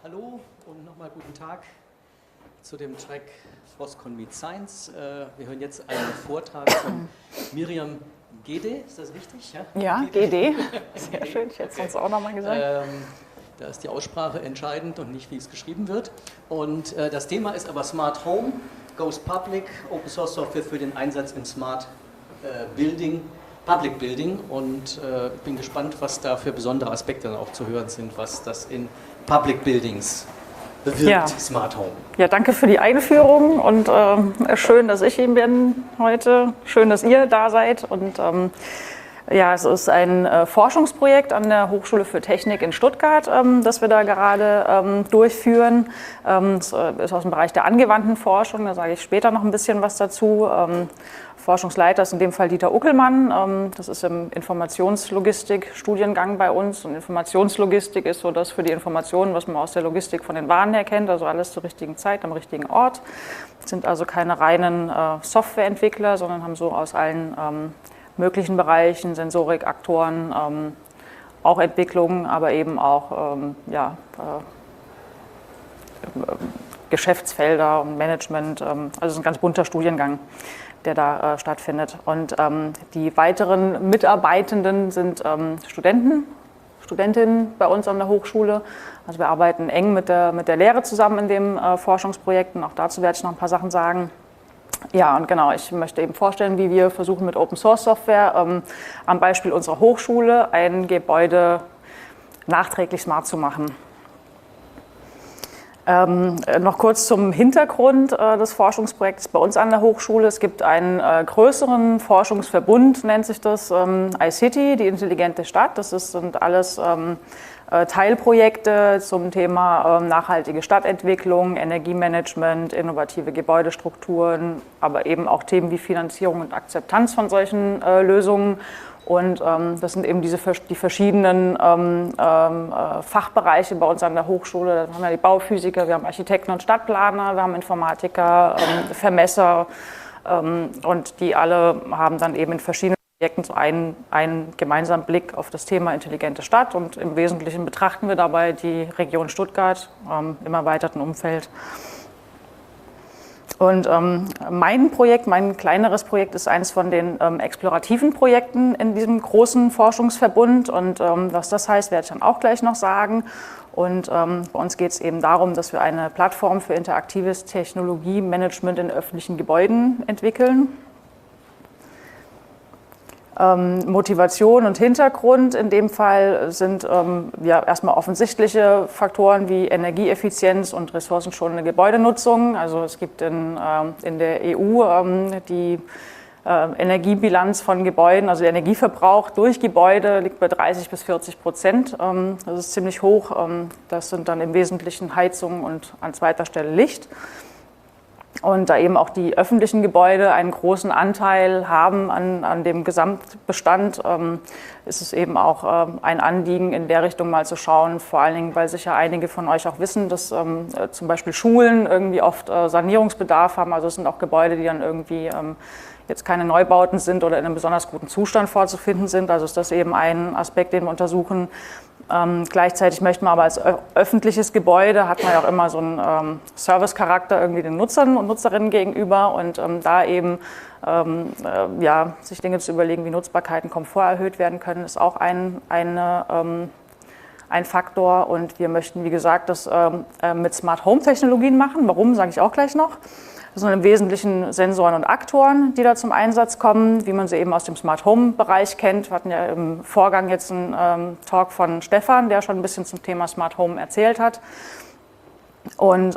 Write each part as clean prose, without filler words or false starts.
Hallo und nochmal guten Tag zu dem Track FOSCON Meets Science. Wir hören jetzt einen Vortrag von Miriam Gede, ist das richtig? Ja, Gede. Sehr schön, ich hätte es sonst auch nochmal gesagt. Da ist die Aussprache entscheidend und nicht, wie es geschrieben wird. Und das Thema ist aber Smart Home, Goes Public, Open Source Software für den Einsatz in Smart Building, Public Building. Und ich bin gespannt, was da für besondere Aspekte dann auch zu hören sind, was das in Public Buildings bewirkt, Ja. Smart Home. Ja, danke für die Einführung und schön, dass ich hier bin heute. Schön, dass ihr da seid. Und ja, es ist ein Forschungsprojekt an der Hochschule für Technik in Stuttgart, das wir da gerade durchführen. Es ist aus dem Bereich der angewandten Forschung, da sage ich später noch ein bisschen was dazu. Forschungsleiter ist in dem Fall Dieter Uckelmann. Das ist im Informationslogistik-Studiengang bei uns. Und Informationslogistik ist so das für die Informationen, was man aus der Logistik von den Waren her kennt, also alles zur richtigen Zeit, am richtigen Ort. Sind also keine reinen Softwareentwickler, sondern haben so aus allen möglichen Bereichen, Sensorik, Aktoren, auch Entwicklungen, aber eben auch Geschäftsfelder und Management. Also es ist ein ganz bunter Studiengang, der da stattfindet. Und die weiteren Mitarbeitenden sind Studentinnen bei uns an der Hochschule. Also wir arbeiten eng mit der Lehre zusammen in dem Forschungsprojekt und auch dazu werde ich noch ein paar Sachen sagen. Ja, und genau, ich möchte eben vorstellen, wie wir versuchen mit Open Source Software am Beispiel unserer Hochschule ein Gebäude nachträglich smart zu machen. Noch kurz zum Hintergrund des Forschungsprojekts bei uns an der Hochschule. Es gibt einen größeren Forschungsverbund, nennt sich das iCity, die intelligente Stadt. Sind alles Teilprojekte zum Thema nachhaltige Stadtentwicklung, Energiemanagement, innovative Gebäudestrukturen, aber eben auch Themen wie Finanzierung und Akzeptanz von solchen Lösungen. Und das sind eben die verschiedenen Fachbereiche bei uns an der Hochschule. Da haben wir die Bauphysiker, wir haben Architekten und Stadtplaner, wir haben Informatiker, Vermesser und die alle haben dann eben in verschiedenen Projekten so einen gemeinsamen Blick auf das Thema intelligente Stadt. Und im Wesentlichen betrachten wir dabei die Region Stuttgart im erweiterten Umfeld. Und mein kleineres Projekt, ist eines von den explorativen Projekten in diesem großen Forschungsverbund. Und was das heißt, werde ich dann auch gleich noch sagen. Und bei uns geht es eben darum, dass wir eine Plattform für interaktives Technologiemanagement in öffentlichen Gebäuden entwickeln. Motivation und Hintergrund in dem Fall sind erstmal offensichtliche Faktoren wie Energieeffizienz und ressourcenschonende Gebäudenutzung. Also es gibt in der EU die Energiebilanz von Gebäuden, also der Energieverbrauch durch Gebäude liegt bei 30-40%. Das ist ziemlich hoch. Das sind dann im Wesentlichen Heizung und an zweiter Stelle Licht. Und da eben auch die öffentlichen Gebäude einen großen Anteil haben an dem Gesamtbestand, ist es eben auch ein Anliegen, in der Richtung mal zu schauen. Vor allen Dingen, weil sicher einige von euch auch wissen, dass zum Beispiel Schulen irgendwie oft Sanierungsbedarf haben. Also es sind auch Gebäude, die dann irgendwie jetzt keine Neubauten sind oder in einem besonders guten Zustand vorzufinden sind. Also ist das eben ein Aspekt, den wir untersuchen. Gleichzeitig möchte man aber als öffentliches Gebäude, hat man ja auch immer so einen Servicecharakter irgendwie den Nutzern und Nutzerinnen gegenüber und da eben sich Dinge zu überlegen, wie Nutzbarkeit und Komfort erhöht werden können, ist auch ein Faktor. Und wir möchten, wie gesagt, das mit Smart Home Technologien machen. Warum, sage ich auch gleich noch. Das sind im Wesentlichen Sensoren und Aktoren, die da zum Einsatz kommen, wie man sie eben aus dem Smart Home Bereich kennt. Wir hatten ja im Vorgang jetzt einen Talk von Stefan, der schon ein bisschen zum Thema Smart Home erzählt hat. Und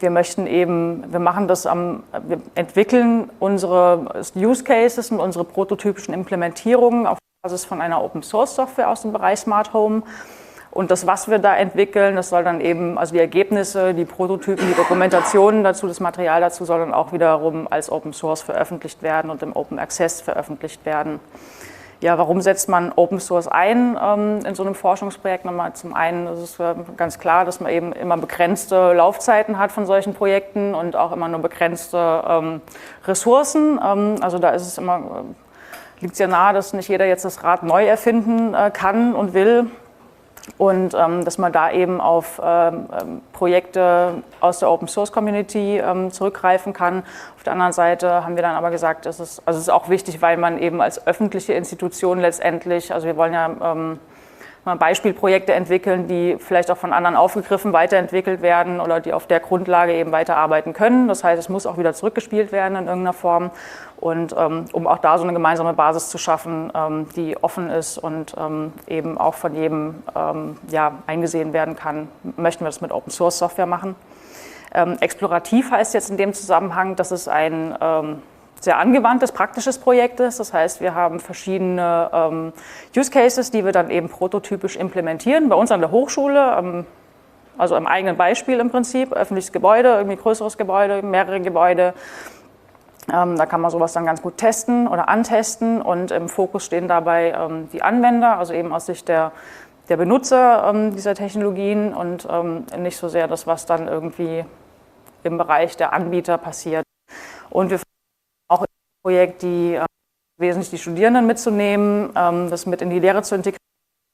wir entwickeln unsere Use Cases und unsere prototypischen Implementierungen auf Basis von einer Open Source Software aus dem Bereich Smart Home. Und das, was wir da entwickeln, das soll dann eben, also die Ergebnisse, die Prototypen, die Dokumentationen dazu, das Material dazu soll dann auch wiederum als Open Source veröffentlicht werden und im Open Access veröffentlicht werden. Ja, warum setzt man Open Source ein in so einem Forschungsprojekt? Nochmal zum einen ist es ganz klar, dass man eben immer begrenzte Laufzeiten hat von solchen Projekten und auch immer nur begrenzte Ressourcen. Also da ist es liegt es ja nahe, dass nicht jeder jetzt das Rad neu erfinden kann und will. Und dass man da eben auf Projekte aus der Open Source Community zurückgreifen kann. Auf der anderen Seite haben wir dann aber gesagt, es ist auch wichtig, weil man eben als öffentliche Institution letztendlich, also wir wollen ja mal Beispielprojekte entwickeln, die vielleicht auch von anderen aufgegriffen, weiterentwickelt werden oder die auf der Grundlage eben weiterarbeiten können. Das heißt, es muss auch wieder zurückgespielt werden in irgendeiner Form. Und um auch da so eine gemeinsame Basis zu schaffen, die offen ist und eben auch von jedem eingesehen werden kann, möchten wir das mit Open Source Software machen. Explorativ heißt jetzt in dem Zusammenhang, dass es ein sehr angewandtes, praktisches Projekt ist. Das heißt, wir haben verschiedene Use Cases, die wir dann eben prototypisch implementieren. Bei uns an der Hochschule, also im eigenen Beispiel im Prinzip, öffentliches Gebäude, irgendwie größeres Gebäude, mehrere Gebäude. Da kann man sowas dann ganz gut testen oder antesten und im Fokus stehen dabei die Anwender, also eben aus Sicht der Benutzer dieser Technologien und nicht so sehr das, was dann irgendwie im Bereich der Anbieter passiert. Und wir auch im Projekt wesentlich die Studierenden mitzunehmen, das mit in die Lehre zu integrieren,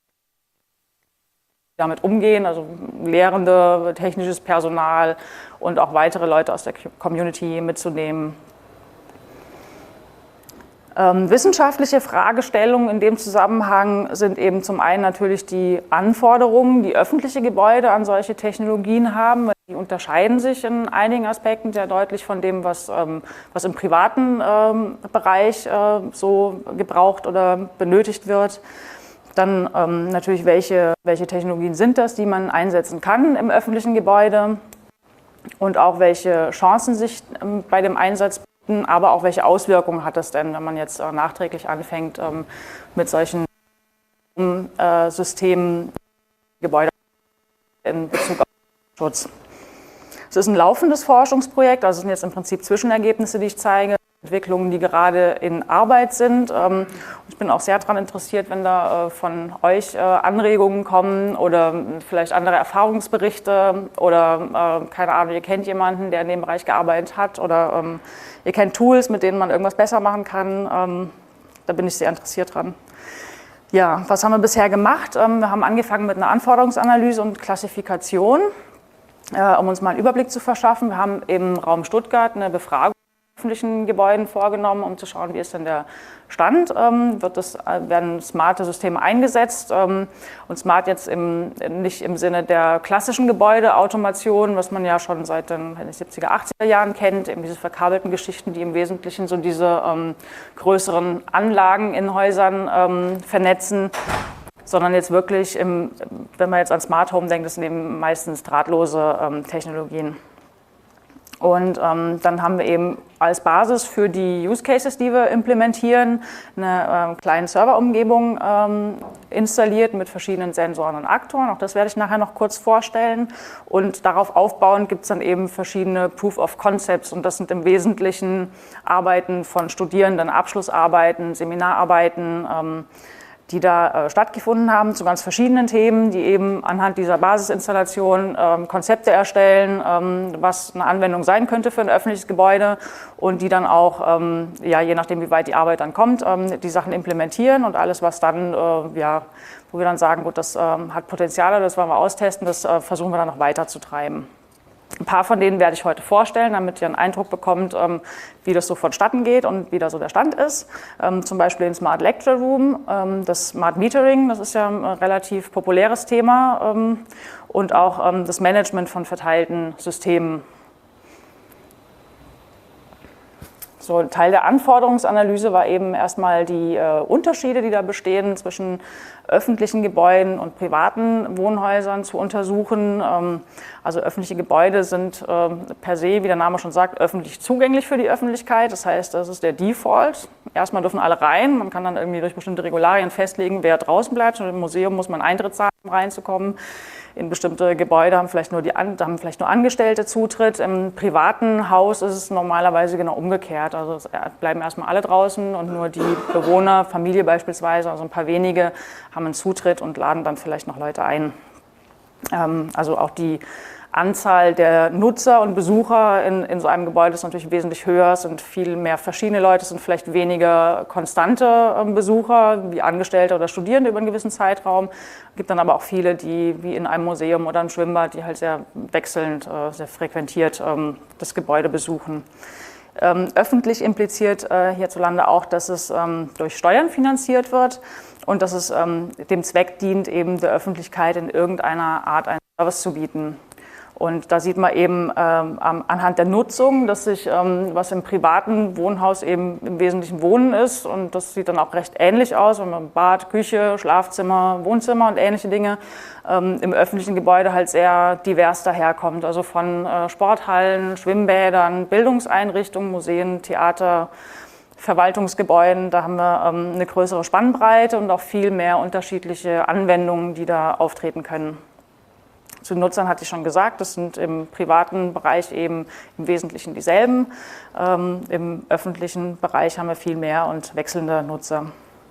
damit umgehen, also Lehrende, technisches Personal und auch weitere Leute aus der Community mitzunehmen. Wissenschaftliche Fragestellungen in dem Zusammenhang sind eben zum einen natürlich die Anforderungen, die öffentliche Gebäude an solche Technologien haben. Die unterscheiden sich in einigen Aspekten sehr deutlich von dem, was im privaten Bereich so gebraucht oder benötigt wird. Dann natürlich, welche Technologien sind das, die man einsetzen kann im öffentlichen Gebäude und auch welche Chancen sich bei dem Einsatz bieten, aber auch welche Auswirkungen hat das denn, wenn man jetzt nachträglich anfängt mit solchen Systemen Gebäude in Bezug auf Schutz. Es ist ein laufendes Forschungsprojekt, also es sind jetzt im Prinzip Zwischenergebnisse, die ich zeige, Entwicklungen, die gerade in Arbeit sind. Ich bin auch sehr daran interessiert, wenn da von euch Anregungen kommen oder vielleicht andere Erfahrungsberichte oder keine Ahnung, ihr kennt jemanden, der in dem Bereich gearbeitet hat oder ihr kennt Tools, mit denen man irgendwas besser machen kann. Da bin ich sehr interessiert dran. Ja, was haben wir bisher gemacht? Wir haben angefangen mit einer Anforderungsanalyse und Klassifikation, um uns mal einen Überblick zu verschaffen. Wir haben im Raum Stuttgart eine Befragung öffentlichen Gebäuden vorgenommen, um zu schauen, wie ist denn der Stand. Werden smarte Systeme eingesetzt und smart jetzt nicht im Sinne der klassischen Gebäudeautomation, was man ja schon seit den 70er, 80er Jahren kennt, eben diese verkabelten Geschichten, die im Wesentlichen so diese größeren Anlagen in Häusern vernetzen, sondern jetzt wirklich, wenn man jetzt an Smart Home denkt, das sind eben meistens drahtlose Technologien. Und dann haben wir eben als Basis für die Use Cases, die wir implementieren, eine kleine Serverumgebung installiert mit verschiedenen Sensoren und Aktoren. Auch das werde ich nachher noch kurz vorstellen. Und darauf aufbauend gibt es dann eben verschiedene Proof of Concepts. Und das sind im Wesentlichen Arbeiten von Studierenden, Abschlussarbeiten, Seminararbeiten, die da stattgefunden haben zu ganz verschiedenen Themen, die eben anhand dieser Basisinstallation Konzepte erstellen, was eine Anwendung sein könnte für ein öffentliches Gebäude und die dann auch, je nachdem wie weit die Arbeit dann kommt, die Sachen implementieren und alles, was dann, wo wir dann sagen, gut, das hat Potenziale, das wollen wir austesten, das versuchen wir dann noch weiter zu treiben. Ein paar von denen werde ich heute vorstellen, damit ihr einen Eindruck bekommt, wie das so vonstatten geht und wie da so der Stand ist. Zum Beispiel den Smart Lecture Room, das Smart Metering, das ist ja ein relativ populäres Thema, und auch das Management von verteilten Systemen. So, Teil der Anforderungsanalyse war eben erstmal die Unterschiede, die da bestehen zwischen öffentlichen Gebäuden und privaten Wohnhäusern zu untersuchen. Also öffentliche Gebäude sind per se, wie der Name schon sagt, öffentlich zugänglich für die Öffentlichkeit. Das heißt, das ist der Default. Erstmal dürfen alle rein. Man kann dann irgendwie durch bestimmte Regularien festlegen, wer draußen bleibt. Und im Museum muss man Eintritt zahlen, um reinzukommen. In bestimmte Gebäude haben vielleicht nur Angestellte Zutritt. Im privaten Haus ist es normalerweise genau umgekehrt. Also es bleiben erstmal alle draußen und nur die Bewohner, Familie beispielsweise, also ein paar wenige, haben einen Zutritt und laden dann vielleicht noch Leute ein. Also auch die Anzahl der Nutzer und Besucher in so einem Gebäude ist natürlich wesentlich höher. Es sind viel mehr verschiedene Leute, es sind vielleicht weniger konstante Besucher, wie Angestellte oder Studierende über einen gewissen Zeitraum. Es gibt dann aber auch viele, die wie in einem Museum oder einem Schwimmbad, die halt sehr wechselnd, sehr frequentiert das Gebäude besuchen. Öffentlich impliziert hierzulande auch, dass es durch Steuern finanziert wird und dass es dem Zweck dient, eben der Öffentlichkeit in irgendeiner Art einen Service zu bieten. Und da sieht man eben anhand der Nutzung, dass sich, was im privaten Wohnhaus eben im Wesentlichen Wohnen ist, und das sieht dann auch recht ähnlich aus, wenn man Bad, Küche, Schlafzimmer, Wohnzimmer und ähnliche Dinge im öffentlichen Gebäude halt sehr divers daherkommt. Also von Sporthallen, Schwimmbädern, Bildungseinrichtungen, Museen, Theater, Verwaltungsgebäuden, da haben wir eine größere Spannbreite und auch viel mehr unterschiedliche Anwendungen, die da auftreten können. Zu den Nutzern hatte ich schon gesagt, das sind im privaten Bereich eben im Wesentlichen dieselben. Im öffentlichen Bereich haben wir viel mehr und wechselnde Nutzer.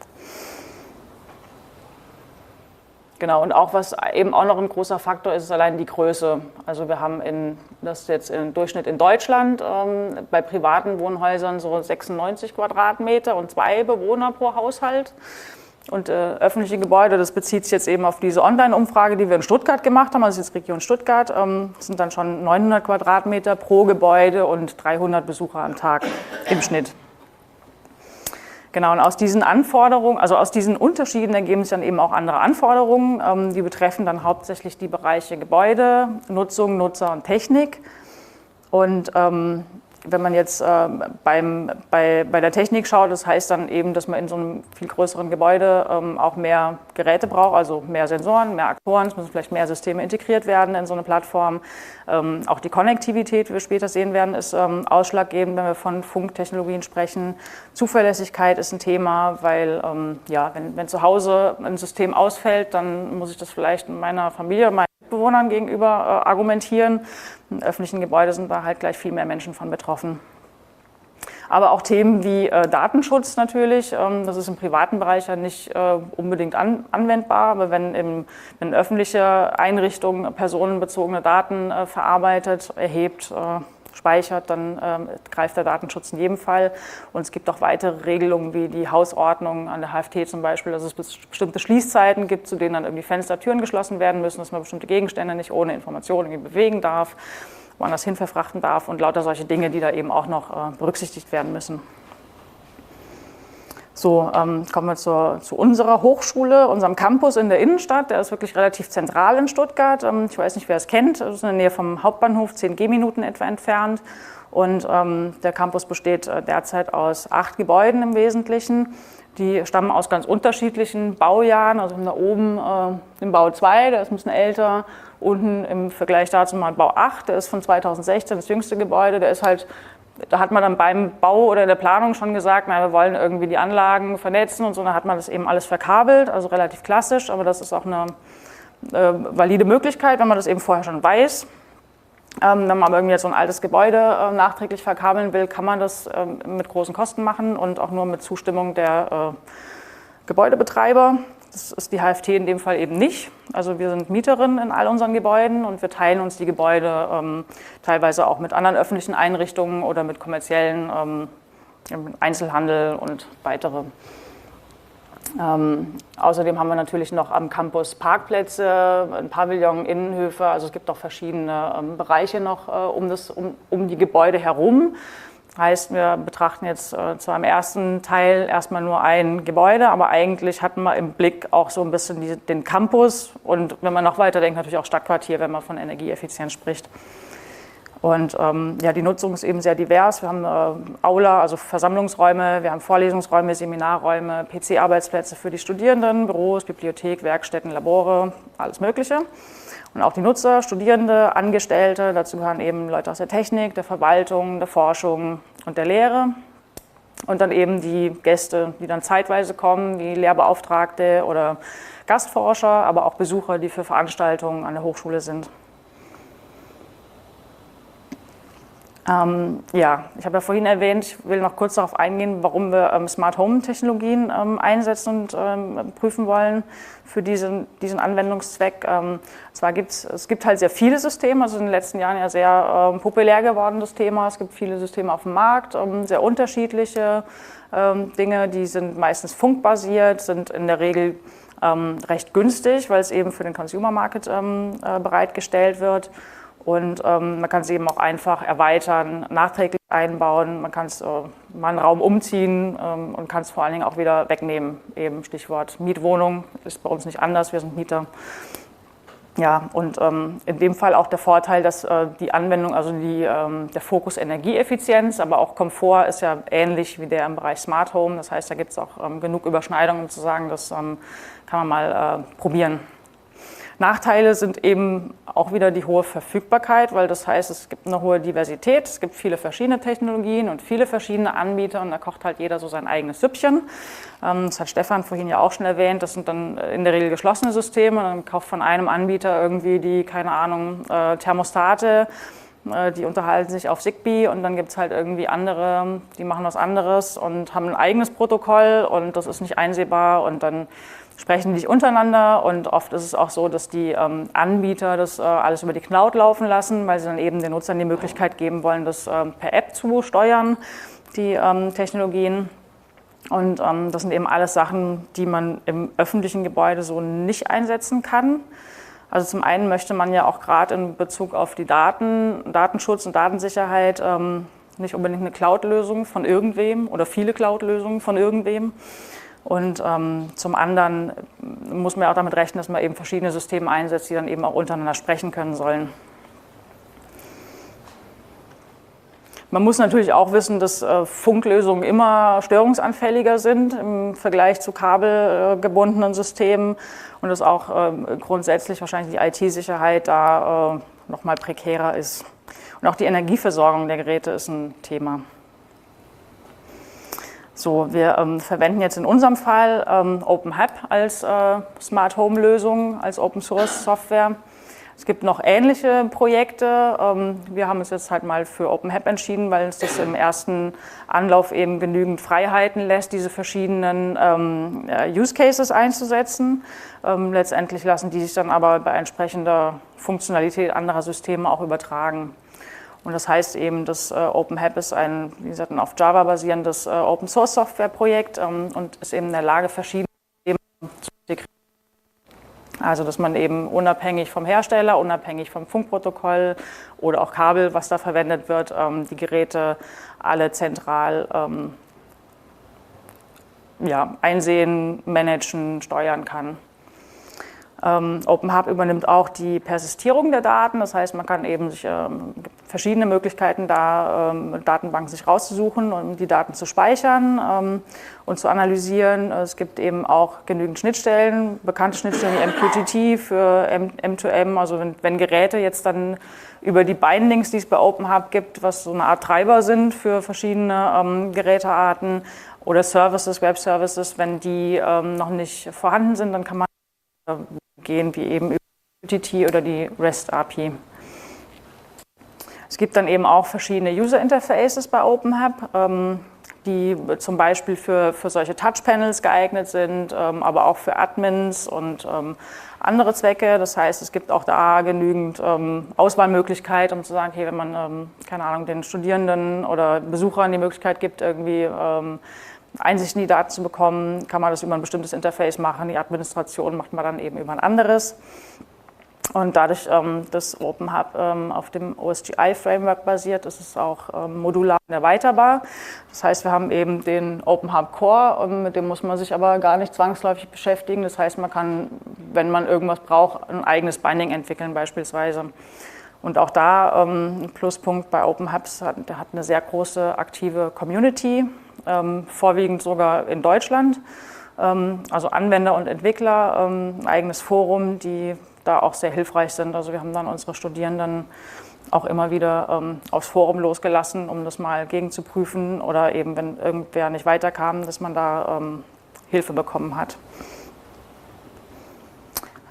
Genau, und auch was eben auch noch ein großer Faktor ist, ist allein die Größe. Also wir haben das jetzt im Durchschnitt in Deutschland bei privaten Wohnhäusern so 96 Quadratmeter und 2 Bewohner pro Haushalt. Und öffentliche Gebäude, das bezieht sich jetzt eben auf diese Online-Umfrage, die wir in Stuttgart gemacht haben, also jetzt Region Stuttgart, sind dann schon 900 Quadratmeter pro Gebäude und 300 Besucher am Tag im Schnitt. Genau, und aus diesen Anforderungen, also aus diesen Unterschieden ergeben sich dann eben auch andere Anforderungen, die betreffen dann hauptsächlich die Bereiche Gebäude, Nutzung, Nutzer und Technik. Und wenn man jetzt bei der Technik schaut, das heißt dann eben, dass man in so einem viel größeren Gebäude auch mehr Geräte braucht, also mehr Sensoren, mehr Aktoren, es müssen vielleicht mehr Systeme integriert werden in so eine Plattform. Auch die Konnektivität, wie wir später sehen werden, ist ausschlaggebend, wenn wir von Funktechnologien sprechen. Zuverlässigkeit ist ein Thema, weil ja, wenn zu Hause ein System ausfällt, dann muss ich das vielleicht meiner Familie, meinen Mitbewohnern gegenüber argumentieren. In öffentlichen Gebäuden sind da halt gleich viel mehr Menschen von betroffen. Aber auch Themen wie Datenschutz natürlich, das ist im privaten Bereich ja nicht unbedingt anwendbar, aber wenn öffentliche Einrichtungen personenbezogene Daten verarbeitet, erhebt, speichert, dann greift der Datenschutz in jedem Fall. Und es gibt auch weitere Regelungen wie die Hausordnung an der HFT zum Beispiel, dass es bestimmte Schließzeiten gibt, zu denen dann irgendwie Fenster, Türen geschlossen werden müssen, dass man bestimmte Gegenstände nicht ohne Information irgendwie bewegen darf, woanders hin verfrachten darf und lauter solche Dinge, die da eben auch noch berücksichtigt werden müssen. So, kommen wir zu unserer Hochschule, unserem Campus in der Innenstadt. Der ist wirklich relativ zentral in Stuttgart. Ich weiß nicht, wer es kennt. Das ist in der Nähe vom Hauptbahnhof, 10 Gehminuten etwa entfernt. Und der Campus besteht derzeit aus 8 Gebäuden im Wesentlichen. Die stammen aus ganz unterschiedlichen Baujahren. Also wir haben da oben den Bau 2, der ist ein bisschen älter. Unten im Vergleich dazu mal Bau 8, der ist von 2016, das jüngste Gebäude. Der ist halt, da hat man dann beim Bau oder in der Planung schon gesagt, na, wir wollen irgendwie die Anlagen vernetzen und so. Dann hat man das eben alles verkabelt, also relativ klassisch. Aber das ist auch eine valide Möglichkeit, wenn man das eben vorher schon weiß. Wenn man aber irgendwie jetzt so ein altes Gebäude nachträglich verkabeln will, kann man das mit großen Kosten machen und auch nur mit Zustimmung der Gebäudebetreiber. Das ist die HFT in dem Fall eben nicht. Also wir sind Mieterin in all unseren Gebäuden und wir teilen uns die Gebäude teilweise auch mit anderen öffentlichen Einrichtungen oder mit kommerziellen Einzelhandel und weitere. Außerdem haben wir natürlich noch am Campus Parkplätze, ein Pavillon, Innenhöfe. Also es gibt auch verschiedene Bereiche noch um die Gebäude herum. Heißt, wir betrachten jetzt zwar im ersten Teil erstmal nur ein Gebäude, aber eigentlich hatten wir im Blick auch so ein bisschen den Campus und wenn man noch weiter denkt, natürlich auch Stadtquartier, wenn man von Energieeffizienz spricht. Und ja, die Nutzung ist eben sehr divers. Wir haben Aula, also Versammlungsräume, wir haben Vorlesungsräume, Seminarräume, PC-Arbeitsplätze für die Studierenden, Büros, Bibliothek, Werkstätten, Labore, alles Mögliche. Und auch die Nutzer, Studierende, Angestellte, dazu gehören eben Leute aus der Technik, der Verwaltung, der Forschung und der Lehre. Und dann eben die Gäste, die dann zeitweise kommen, wie Lehrbeauftragte oder Gastforscher, aber auch Besucher, die für Veranstaltungen an der Hochschule sind. Ja, ich habe ja vorhin erwähnt, ich will noch kurz darauf eingehen, warum wir Smart Home Technologien einsetzen und prüfen wollen für diesen Anwendungszweck. Zwar es gibt halt sehr viele Systeme, also in den letzten Jahren ja sehr populär geworden das Thema. Es gibt viele Systeme auf dem Markt, sehr unterschiedliche Dinge, die sind meistens funkbasiert, sind in der Regel recht günstig, weil es eben für den Consumer Market bereitgestellt wird. Und man kann es eben auch einfach erweitern, nachträglich einbauen. Man kann es mal einen Raum umziehen und kann es vor allen Dingen auch wieder wegnehmen. Eben Stichwort Mietwohnung ist bei uns nicht anders, wir sind Mieter. Ja, und in dem Fall auch der Vorteil, dass die Anwendung, also der Fokus Energieeffizienz, aber auch Komfort ist ja ähnlich wie der im Bereich Smart Home. Das heißt, da gibt es auch genug Überschneidungen, um zu sagen, das kann man mal probieren. Nachteile sind eben auch wieder die hohe Verfügbarkeit, weil das heißt, es gibt eine hohe Diversität, es gibt viele verschiedene Technologien und viele verschiedene Anbieter und da kocht halt jeder so sein eigenes Süppchen. Das hat Stefan vorhin ja auch schon erwähnt, das sind dann in der Regel geschlossene Systeme, dann kauft von einem Anbieter irgendwie die, keine Ahnung, Thermostate, die unterhalten sich auf Zigbee und dann gibt es halt irgendwie andere, die machen was anderes und haben ein eigenes Protokoll und das ist nicht einsehbar und dann sprechen die nicht untereinander und oft ist es auch so, dass die Anbieter das alles über die Cloud laufen lassen, weil sie dann eben den Nutzern die Möglichkeit geben wollen, das per App zu steuern, die Technologien. Und das sind eben alles Sachen, die man im öffentlichen Gebäude so nicht einsetzen kann. Also zum einen möchte man ja auch gerade in Bezug auf die Datenschutz und Datensicherheit nicht unbedingt eine Cloud-Lösung von irgendwem oder viele Cloud-Lösungen von irgendwem. Und zum anderen muss man ja auch damit rechnen, dass man eben verschiedene Systeme einsetzt, die dann eben auch untereinander sprechen können sollen. Man muss natürlich auch wissen, dass Funklösungen immer störungsanfälliger sind im Vergleich zu kabelgebundenen Systemen und dass auch grundsätzlich wahrscheinlich die IT-Sicherheit da nochmal prekärer ist. Und auch die Energieversorgung der Geräte ist ein Thema. So, wir verwenden jetzt in unserem Fall OpenHAB als Smart Home Lösung, als Open Source Software. Es gibt noch ähnliche Projekte. Wir haben uns jetzt halt mal für OpenHAB entschieden, weil uns das im ersten Anlauf eben genügend Freiheiten lässt, diese verschiedenen Use Cases einzusetzen. Letztendlich lassen die sich dann aber bei entsprechender Funktionalität anderer Systeme auch übertragen. Und das heißt eben, dass OpenHAB ist ein, wie gesagt, ein auf Java basierendes Open-Source-Software-Projekt und ist eben in der Lage, verschiedene Systeme zu integrieren. Also, dass man eben unabhängig vom Hersteller, unabhängig vom Funkprotokoll oder auch Kabel, was da verwendet wird, die Geräte alle zentral einsehen, managen, steuern kann. OpenHAB übernimmt auch die Persistierung der Daten, das heißt, man kann eben sich verschiedene Möglichkeiten da, Datenbanken sich rauszusuchen und die Daten zu speichern und zu analysieren. Es gibt eben auch genügend Schnittstellen, bekannte Schnittstellen wie MQTT für M2M, also wenn Geräte jetzt dann über die Bindings, die es bei OpenHAB gibt, was so eine Art Treiber sind für verschiedene Gerätearten oder Services, Web-Services, wenn die noch nicht vorhanden sind, dann kann man gehen, wie eben über MQTT oder die REST-API. Es gibt dann eben auch verschiedene User-Interfaces bei OpenHAB, die zum Beispiel für solche Touch-Panels geeignet sind, aber auch für Admins und andere Zwecke. Das heißt, es gibt auch da genügend Auswahlmöglichkeit, um zu sagen, okay, wenn man, keine Ahnung, den Studierenden oder Besuchern die Möglichkeit gibt, irgendwie Einsicht in die Daten zu bekommen, kann man das über ein bestimmtes Interface machen. Die Administration macht man dann eben über ein anderes. Und dadurch, dass OpenHAB auf dem OSGI-Framework basiert, ist es auch modular und erweiterbar. Das heißt, wir haben eben den OpenHAB Core, mit dem muss man sich aber gar nicht zwangsläufig beschäftigen. Das heißt, man kann, wenn man irgendwas braucht, ein eigenes Binding entwickeln beispielsweise. Und auch da ein Pluspunkt bei OpenHAB, der hat eine sehr große aktive Community, vorwiegend sogar in Deutschland. Also Anwender und Entwickler, ein eigenes Forum, die da auch sehr hilfreich sind. Also wir haben dann unsere Studierenden auch immer wieder aufs Forum losgelassen, um das mal gegenzuprüfen oder eben, wenn irgendwer nicht weiterkam, dass man da Hilfe bekommen hat.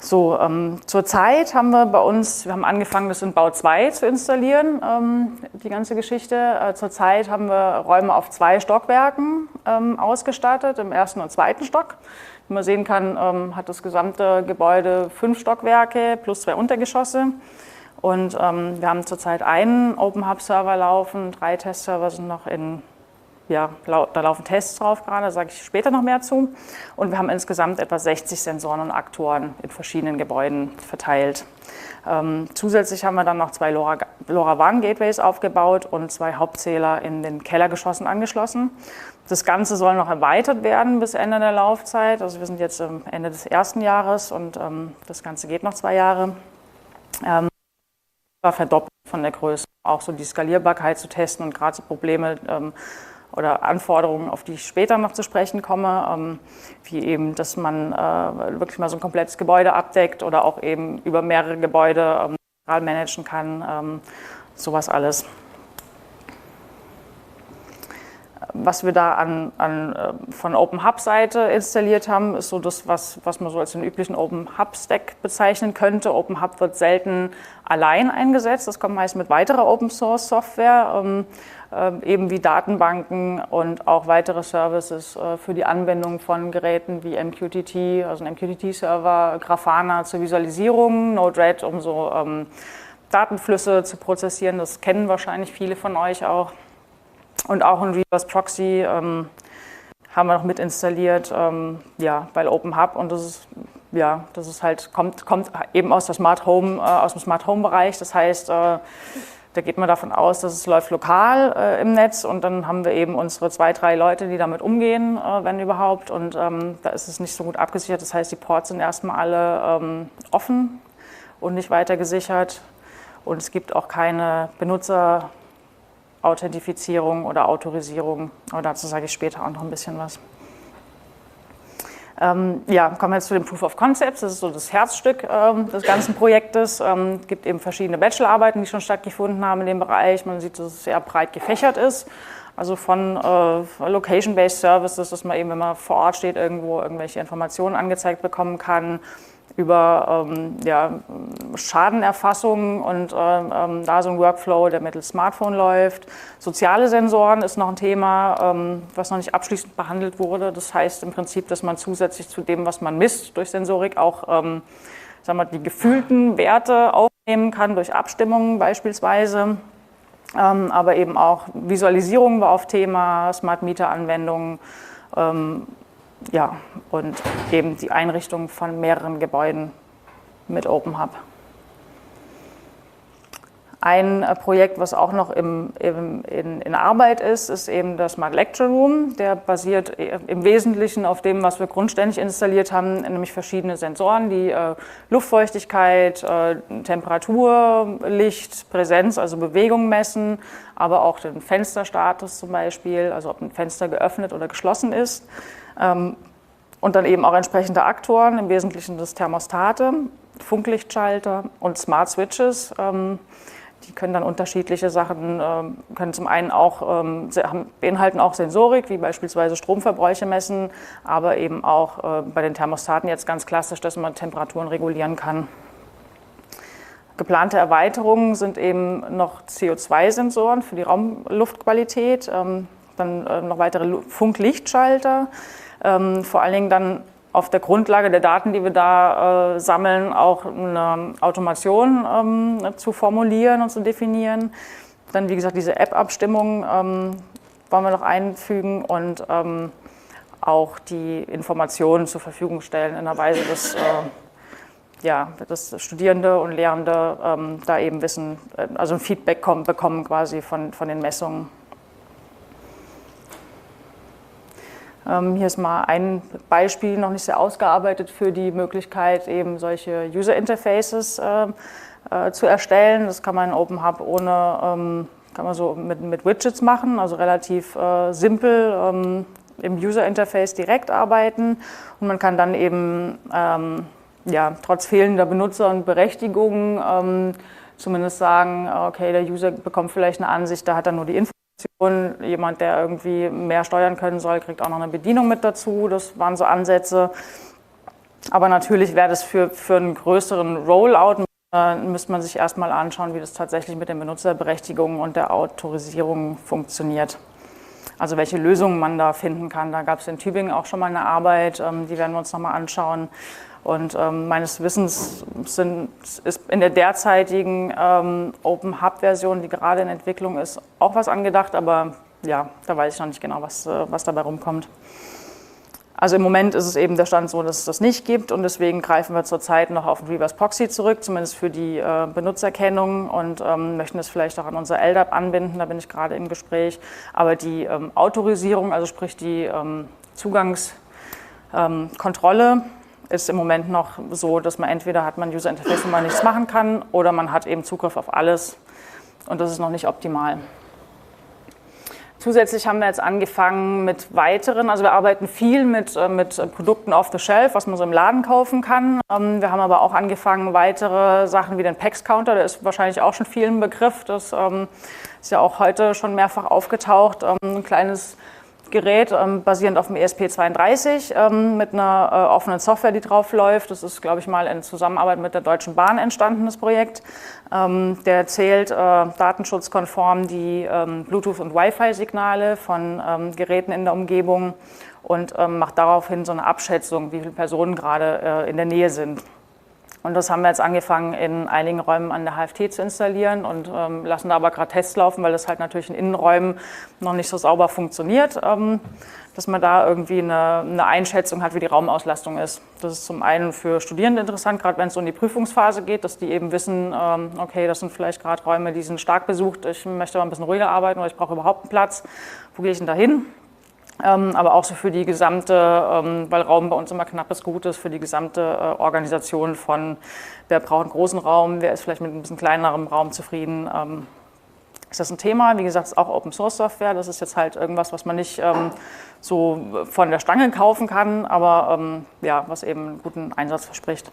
Zurzeit haben wir bei uns, wir haben angefangen, das in Bau 2 zu installieren, die ganze Geschichte. Zurzeit haben wir Räume auf 2 Stockwerken ausgestattet, im 1. und 2. Stock. Wie man sehen kann, hat das gesamte Gebäude 5 Stockwerke plus 2 Untergeschosse. Und wir haben zurzeit einen Open Hub Server laufen, 3 Testserver sind noch da laufen Tests drauf gerade, da sage ich später noch mehr zu. Und wir haben insgesamt etwa 60 Sensoren und Aktoren in verschiedenen Gebäuden verteilt. Zusätzlich haben wir dann noch 2 LoRaWAN Gateways aufgebaut und 2 Hauptzähler in den Kellergeschossen angeschlossen. Das Ganze soll noch erweitert werden bis Ende der Laufzeit. Also wir sind jetzt am Ende des 1. Jahres und das Ganze geht noch 2 Jahre. Verdoppelt von der Größe, auch so die Skalierbarkeit zu testen und gerade so Probleme oder Anforderungen, auf die ich später noch zu sprechen komme, wie eben, dass man wirklich mal so ein komplettes Gebäude abdeckt oder auch eben über mehrere Gebäude managen kann, sowas alles. Was wir da von Open Hub Seite installiert haben, ist so das, was man so als den üblichen Open Hub Stack bezeichnen könnte. Open Hub wird selten allein eingesetzt, das kommt meist mit weiterer Open Source Software, eben wie Datenbanken und auch weitere Services für die Anwendung von Geräten wie MQTT, also ein MQTT-Server, Grafana zur Visualisierung, Node-RED, um so Datenflüsse zu prozessieren, das kennen wahrscheinlich viele von euch auch. Und auch ein Reverse Proxy haben wir noch mit installiert, bei Open Hub. Und das ist halt, kommt eben aus dem Smart Home Bereich. Das heißt, da geht man davon aus, dass es läuft lokal im Netz. Und dann haben wir eben unsere 2, 3 Leute, die damit umgehen, wenn überhaupt. Und da ist es nicht so gut abgesichert. Das heißt, die Ports sind erstmal alle offen und nicht weiter gesichert. Und es gibt auch keine Authentifizierung oder Autorisierung, aber dazu sage ich später auch noch ein bisschen was. Kommen wir jetzt zu den Proof of Concepts, das ist so das Herzstück des ganzen Projektes. Es gibt eben verschiedene Bachelorarbeiten, die schon stattgefunden haben in dem Bereich. Man sieht, dass es sehr breit gefächert ist, also von Location-Based Services, dass man eben, wenn man vor Ort steht, irgendwo irgendwelche Informationen angezeigt bekommen kann, über Schadenerfassung und da so ein Workflow, der mittels Smartphone läuft. Soziale Sensoren ist noch ein Thema, was noch nicht abschließend behandelt wurde. Das heißt im Prinzip, dass man zusätzlich zu dem, was man misst durch Sensorik, auch die gefühlten Werte aufnehmen kann durch Abstimmungen beispielsweise. Aber eben auch Visualisierung war auf Thema, Smart Meter Anwendungen. Und eben die Einrichtung von mehreren Gebäuden mit Open Hub. Ein Projekt, was auch noch in Arbeit ist eben der Smart Lecture Room. Der basiert im Wesentlichen auf dem, was wir grundständig installiert haben, nämlich verschiedene Sensoren, die Luftfeuchtigkeit, Temperatur, Licht, Präsenz, also Bewegung messen, aber auch den Fensterstatus zum Beispiel, also ob ein Fenster geöffnet oder geschlossen ist. Und dann eben auch entsprechende Aktoren, im Wesentlichen das Thermostate, Funklichtschalter und Smart Switches. Die können dann unterschiedliche Sachen, können zum einen auch, beinhalten auch Sensorik, wie beispielsweise Stromverbräuche messen, aber eben auch bei den Thermostaten jetzt ganz klassisch, dass man Temperaturen regulieren kann. Geplante Erweiterungen sind eben noch CO2-Sensoren für die Raumluftqualität, dann noch weitere Funklichtschalter. Vor allen Dingen dann auf der Grundlage der Daten, die wir da sammeln, auch eine Automation zu formulieren und zu definieren. Dann, wie gesagt, diese App-Abstimmung wollen wir noch einfügen und auch die Informationen zur Verfügung stellen in einer Weise, dass Studierende und Lehrende da eben wissen, also ein Feedback bekommen quasi von den Messungen. Hier ist mal ein Beispiel, noch nicht sehr ausgearbeitet, für die Möglichkeit, eben solche User Interfaces zu erstellen. Das kann man in Open Hub kann man so mit Widgets machen, also relativ simpel im User Interface direkt arbeiten. Und man kann dann eben trotz fehlender Benutzer- und Berechtigungen zumindest sagen, okay, der User bekommt vielleicht eine Ansicht, da hat er nur die Informationen. Jemand, der irgendwie mehr steuern können soll, kriegt auch noch eine Bedienung mit dazu. Das waren so Ansätze. Aber natürlich wäre das für einen größeren Rollout, müsste man sich erstmal anschauen, wie das tatsächlich mit den Benutzerberechtigungen und der Autorisierung funktioniert. Also welche Lösungen man da finden kann. Da gab es in Tübingen auch schon mal eine Arbeit, die werden wir uns nochmal anschauen. Und meines Wissens ist in der derzeitigen Open Hub-Version, die gerade in Entwicklung ist, auch was angedacht, aber ja, da weiß ich noch nicht genau, was dabei rumkommt. Also im Moment ist es eben der Stand so, dass es das nicht gibt und deswegen greifen wir zurzeit noch auf Reverse Proxy zurück, zumindest für die Benutzerkennung und möchten das vielleicht auch an unser LDAP anbinden, da bin ich gerade im Gespräch. Aber die Autorisierung, also sprich die Zugangskontrolle, ist im Moment noch so, dass man entweder hat man User Interface, wo man nichts machen kann, oder man hat eben Zugriff auf alles und das ist noch nicht optimal. Zusätzlich haben wir jetzt angefangen mit weiteren, also wir arbeiten viel mit Produkten off the shelf, was man so im Laden kaufen kann. Wir haben aber auch angefangen, weitere Sachen wie den PAX-Counter, der ist wahrscheinlich auch schon vielen Begriff, das ist ja auch heute schon mehrfach aufgetaucht, ein kleines Gerät basierend auf dem ESP32 mit einer offenen Software, die drauf läuft. Das ist, glaube ich, mal in Zusammenarbeit mit der Deutschen Bahn entstandenes Projekt. Der zählt datenschutzkonform die Bluetooth- und Wi-Fi-Signale von Geräten in der Umgebung und macht daraufhin so eine Abschätzung, wie viele Personen gerade in der Nähe sind. Und das haben wir jetzt angefangen, in einigen Räumen an der HFT zu installieren und lassen da aber gerade Tests laufen, weil das halt natürlich in Innenräumen noch nicht so sauber funktioniert, dass man da irgendwie eine Einschätzung hat, wie die Raumauslastung ist. Das ist zum einen für Studierende interessant, gerade wenn es so in die Prüfungsphase geht, dass die eben wissen, okay, das sind vielleicht gerade Räume, die sind stark besucht, ich möchte aber ein bisschen ruhiger arbeiten oder ich brauche überhaupt einen Platz, wo gehe ich denn da hin? Aber auch so für die gesamte, weil Raum bei uns immer knappes Gut ist, für die gesamte Organisation von, wer braucht einen großen Raum, wer ist vielleicht mit ein bisschen kleinerem Raum zufrieden. Ist das ein Thema? Wie gesagt, ist auch Open Source Software, das ist jetzt halt irgendwas, was man nicht so von der Stange kaufen kann, aber ja, was eben einen guten Einsatz verspricht.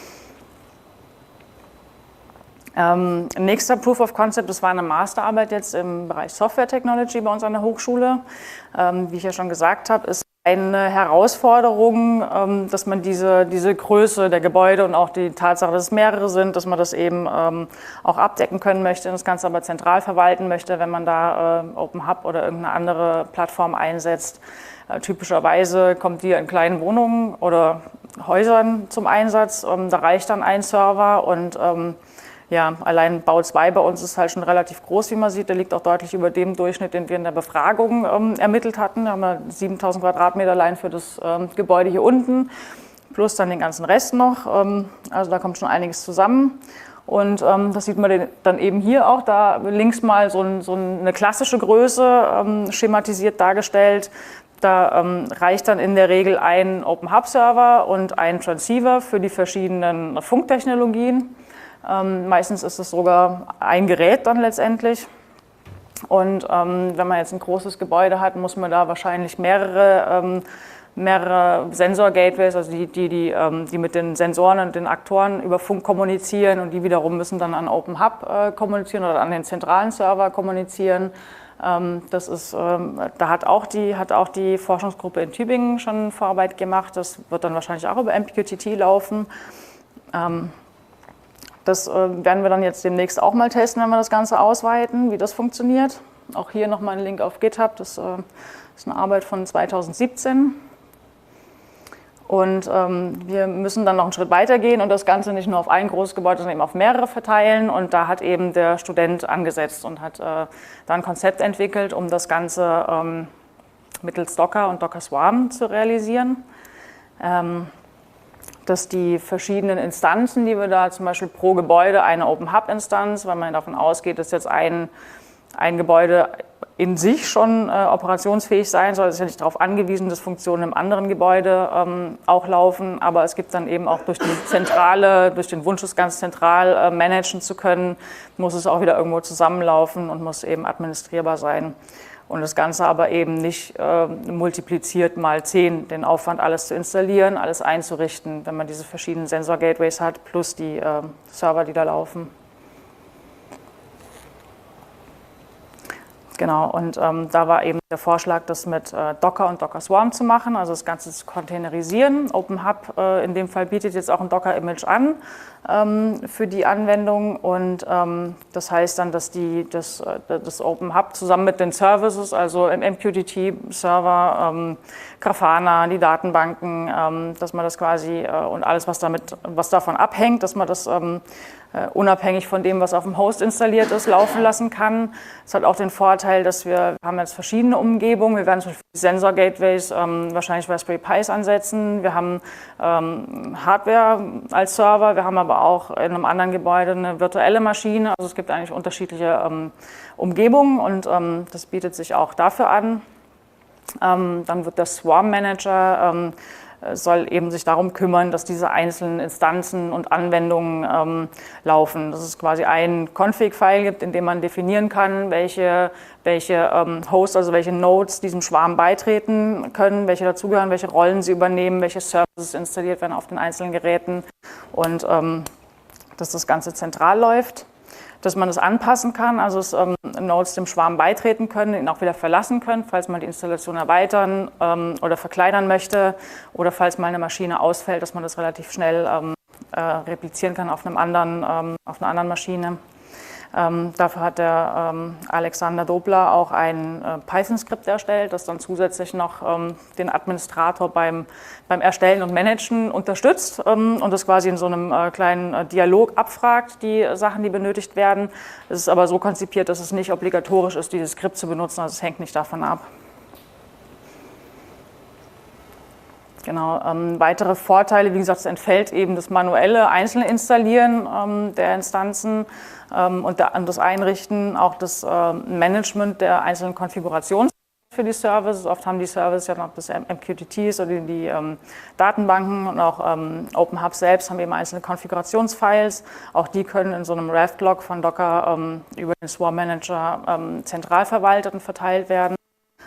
Nächster Proof of Concept, das war eine Masterarbeit jetzt im Bereich Software Technology bei uns an der Hochschule. Wie ich ja schon gesagt habe, ist eine Herausforderung, dass man diese Größe der Gebäude und auch die Tatsache, dass es mehrere sind, dass man das eben auch abdecken können möchte, das Ganze aber zentral verwalten möchte, wenn man da Open Hub oder irgendeine andere Plattform einsetzt. Typischerweise kommt die in kleinen Wohnungen oder Häusern zum Einsatz. Da reicht dann ein Server und ja, allein Bau 2 bei uns ist halt schon relativ groß, wie man sieht. Der liegt auch deutlich über dem Durchschnitt, den wir in der Befragung ermittelt hatten. Da haben wir 7.000 Quadratmeter allein für das Gebäude hier unten, plus dann den ganzen Rest noch. Also da kommt schon einiges zusammen. Und das sieht man dann eben hier auch, da links mal so eine klassische Größe schematisiert dargestellt. Da reicht dann in der Regel ein Open Hub Server und ein Transceiver für die verschiedenen Funktechnologien. Meistens ist es sogar ein Gerät dann letztendlich. Und wenn man jetzt ein großes Gebäude hat, muss man da wahrscheinlich mehrere Sensor-Gateways, also die mit den Sensoren und den Aktoren über Funk kommunizieren und die wiederum müssen dann an Open Hub kommunizieren oder an den zentralen Server kommunizieren. Das ist, da hat auch die Forschungsgruppe in Tübingen schon Vorarbeit gemacht. Das wird dann wahrscheinlich auch über MQTT laufen. Das werden wir dann jetzt demnächst auch mal testen, wenn wir das Ganze ausweiten, wie das funktioniert. Auch hier nochmal ein Link auf GitHub, das ist eine Arbeit von 2017. Und wir müssen dann noch einen Schritt weiter gehen und das Ganze nicht nur auf ein großes Gebäude, sondern eben auf mehrere verteilen. Und da hat eben der Student angesetzt und hat da ein Konzept entwickelt, um das Ganze mittels Docker und Docker Swarm zu realisieren. Dass die verschiedenen Instanzen, die wir da zum Beispiel pro Gebäude eine Open Hub Instanz, weil man davon ausgeht, dass jetzt ein Gebäude in sich schon operationsfähig sein soll. Es ist ja nicht darauf angewiesen, dass Funktionen im anderen Gebäude auch laufen, aber es gibt dann eben auch durch den Wunsch, es ganz zentral managen zu können, muss es auch wieder irgendwo zusammenlaufen und muss eben administrierbar sein. Und das Ganze aber eben nicht multipliziert mal 10, den Aufwand, alles zu installieren, alles einzurichten, wenn man diese verschiedenen Sensor-Gateways hat, plus die Server, die da laufen. Genau, und da war eben der Vorschlag, das mit Docker und Docker Swarm zu machen, also das Ganze zu containerisieren. OpenHub in dem Fall bietet jetzt auch ein Docker-Image an für die Anwendung, und das heißt dann, dass das OpenHub zusammen mit den Services, also im MQTT-Server, Grafana, die Datenbanken, dass man das quasi und alles, was davon abhängt, dass man das unabhängig von dem, was auf dem Host installiert ist, laufen lassen kann. Es hat auch den Vorteil, dass wir haben jetzt verschiedene Umgebungen. Wir werden zum Beispiel Sensor-Gateways wahrscheinlich Raspberry Pis ansetzen. Wir haben Hardware als Server. Wir haben aber auch in einem anderen Gebäude eine virtuelle Maschine. Also es gibt eigentlich unterschiedliche Umgebungen, und das bietet sich auch dafür an. Dann wird der Swarm Manager soll eben sich darum kümmern, dass diese einzelnen Instanzen und Anwendungen laufen. Dass es quasi ein Config-File gibt, in dem man definieren kann, welche Hosts, also welche Nodes diesem Schwarm beitreten können, welche dazugehören, welche Rollen sie übernehmen, welche Services installiert werden auf den einzelnen Geräten, und dass das Ganze zentral läuft. Dass man das anpassen kann, also dass Nodes dem Schwarm beitreten können, ihn auch wieder verlassen können, falls man die Installation erweitern oder verkleinern möchte, oder falls mal eine Maschine ausfällt, dass man das relativ schnell replizieren kann auf einer anderen Maschine. Dafür hat der Alexander Dobler auch ein Python-Skript erstellt, das dann zusätzlich noch den Administrator beim Erstellen und Managen unterstützt und das quasi in so einem kleinen Dialog abfragt, die Sachen, die benötigt werden. Es ist aber so konzipiert, dass es nicht obligatorisch ist, dieses Skript zu benutzen, also es hängt nicht davon ab. Genau, weitere Vorteile, wie gesagt, es entfällt eben das manuelle einzelne Installieren der Instanzen und das Einrichten, auch das Management der einzelnen Konfigurationen für die Services. Oft haben die Services ja noch das MQTTs oder die Datenbanken, und auch OpenHub selbst haben eben einzelne Konfigurationsfiles. Auch die können in so einem Raft-Log von Docker über den Swarm Manager zentral verwaltet und verteilt werden.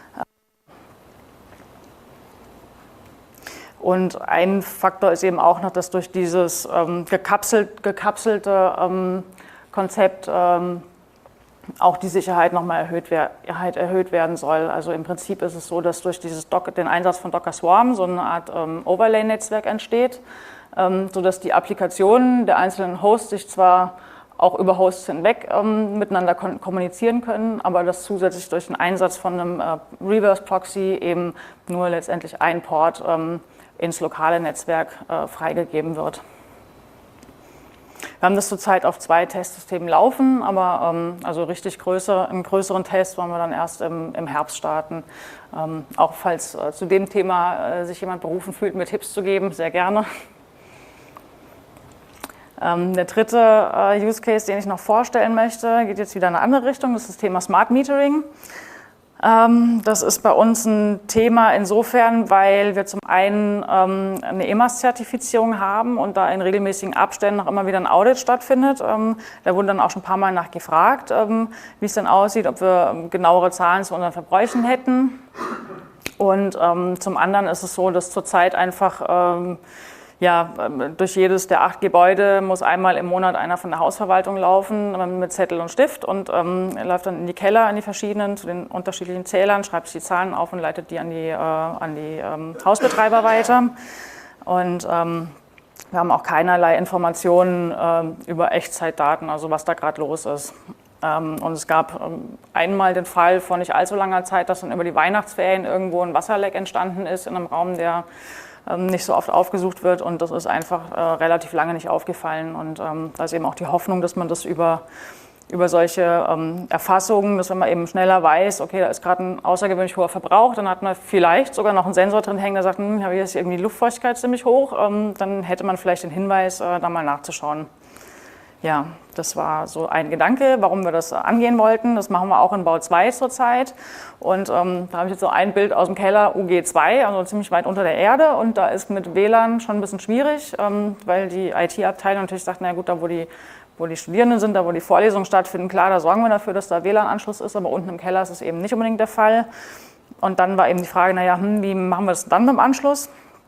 Und ein Faktor ist eben auch noch, dass durch dieses gekapselte Konzept auch die Sicherheit nochmal erhöht werden soll. Also im Prinzip ist es so, dass durch den Einsatz von Docker Swarm so eine Art Overlay-Netzwerk entsteht, sodass die Applikationen der einzelnen Hosts sich zwar auch über Hosts hinweg miteinander kommunizieren können, aber dass zusätzlich durch den Einsatz von einem Reverse Proxy eben nur letztendlich ein Port ins lokale Netzwerk freigegeben wird. Wir haben das zurzeit auf 2 Testsystemen laufen, aber also richtig einen größeren Test wollen wir dann erst im Herbst starten. Auch falls zu dem Thema sich jemand berufen fühlt, mir Tipps zu geben, sehr gerne. Der dritte Use Case, den ich noch vorstellen möchte, geht jetzt wieder in eine andere Richtung, das ist das Thema Smart Metering. Das ist bei uns ein Thema insofern, weil wir zum einen eine EMAS-Zertifizierung haben und da in regelmäßigen Abständen auch immer wieder ein Audit stattfindet. Da wurde dann auch schon ein paar Mal nachgefragt, wie es denn aussieht, ob wir genauere Zahlen zu unseren Verbräuchen hätten. Und zum anderen ist es so, dass zurzeit einfach durch jedes der 8 Gebäude muss einmal im Monat einer von der Hausverwaltung laufen mit Zettel und Stift und läuft dann in die Keller, zu den unterschiedlichen Zählern, schreibt sich die Zahlen auf und leitet die an die Hausbetreiber weiter. Und wir haben auch keinerlei Informationen über Echtzeitdaten, also was da gerade los ist. Und es gab einmal den Fall vor nicht allzu langer Zeit, dass dann über die Weihnachtsferien irgendwo ein Wasserleck entstanden ist in einem Raum, der nicht so oft aufgesucht wird, und das ist einfach relativ lange nicht aufgefallen, und da ist eben auch die Hoffnung, dass man das über solche Erfassungen, dass wenn man eben schneller weiß, okay, da ist gerade ein außergewöhnlich hoher Verbrauch, dann hat man vielleicht sogar noch einen Sensor drin hängen, der sagt, hier ist irgendwie die Luftfeuchtigkeit ziemlich hoch, dann hätte man vielleicht den Hinweis, da mal nachzuschauen. Ja, das war so ein Gedanke, warum wir das angehen wollten. Das machen wir auch in Bau 2 zurzeit. Und da habe ich jetzt so ein Bild aus dem Keller UG2, also ziemlich weit unter der Erde. Und da ist mit WLAN schon ein bisschen schwierig, weil die IT-Abteilung natürlich sagt, na gut, da wo die Studierenden sind, da wo die Vorlesungen stattfinden, klar, da sorgen wir dafür, dass da WLAN-Anschluss ist, aber unten im Keller ist es eben nicht unbedingt der Fall. Und dann war eben die Frage, naja, wie machen wir das dann mit dem Anschluss?